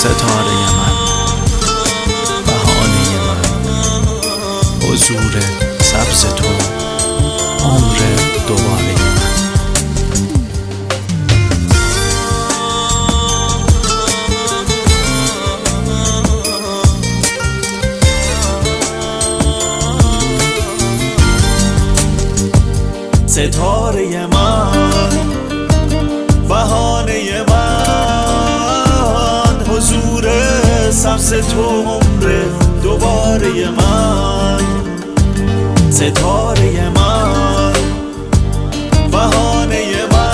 ستاره من، بهانه من، حضور سبز تو، عمر دوباره من. ستاره من، بهانه من، حضور سبز تو، عمر دوباره من. ستاره من، بهانه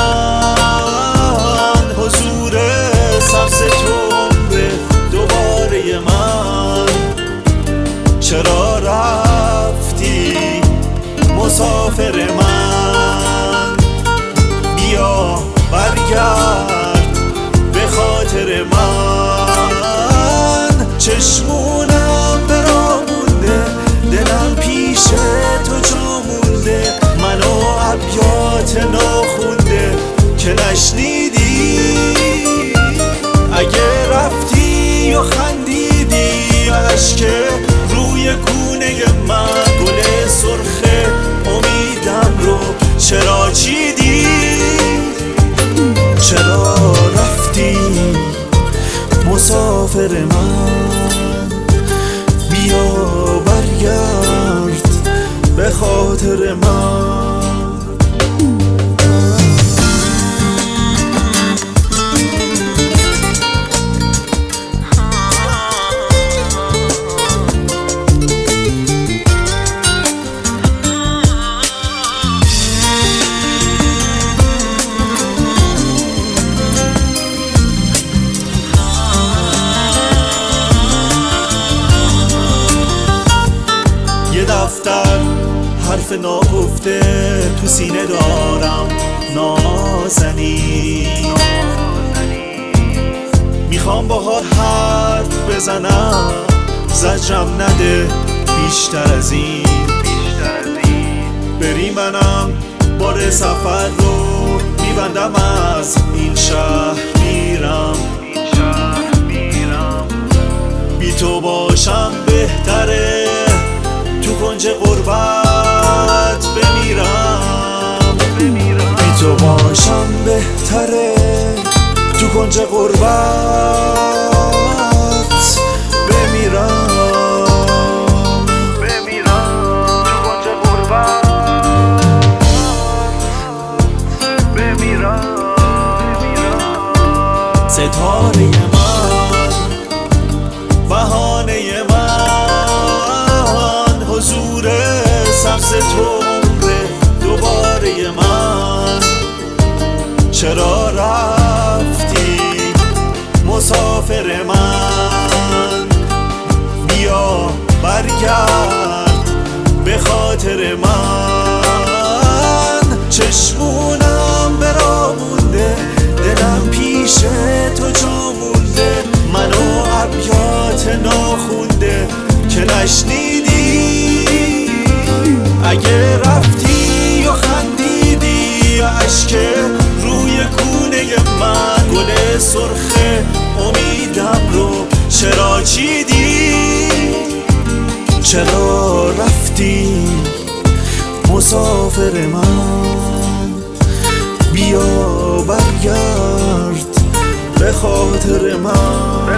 من، حضور سبز تو، عمر دوباره من. چرا رفتی مسافر من؟ بیا برگرد به خاطر من. چشمونم برا مونده، دلم پیش تو جا مونده، منو ابیات ناخونده که نشنیدی. اگه رفتی و خندیدی، اشک روی گونه من، گل سرخ امیدم رو چرا چیدی؟ چرا رفتی مسافر من؟ بیا برگرد به خاطر من. دفتر حرف ناگفته تو سینه دارم نازنی، میخوام باهات حرف بزنم، زجرم نده بیشتر از این. بری منم بار سفر رو میبندم، از این شهر میرم. بی تو باشم بهتره، تو کنج غربت بمیرم. بی تو باشم بهتره، تو کنج غربت بمیرم. تو کنج غربت بمیرم. ستاره من، بهانه من، حضور سبز تو، عمر دوباره من. چرا رفتی مسافر من؟ بیا برگرد به خاطر من. چشمونم برا مونده، دلم پیش تو جا مونده، منو ابیات ناخونده که نشنیدی. اگه رفتی و خندیدی، اشک روی گونه من، گل سرخ امیدم رو چرا چیدی؟ چرا رفتی مسافر من؟ بیا برگرد به خاطر من.